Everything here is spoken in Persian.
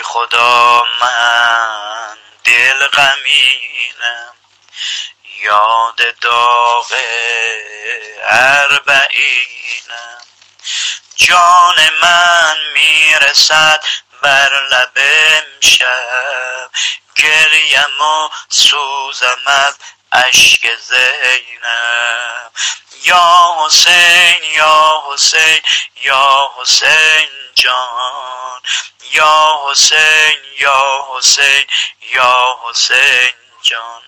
خدا من دل غمینم، یاد داغ اربعینم. جان من میرسد بر لب امشب، گریم و سوزم از اشک زینب. یا حسین یا حسین یا حسین جان، یا حسین یا حسین یا حسین جان.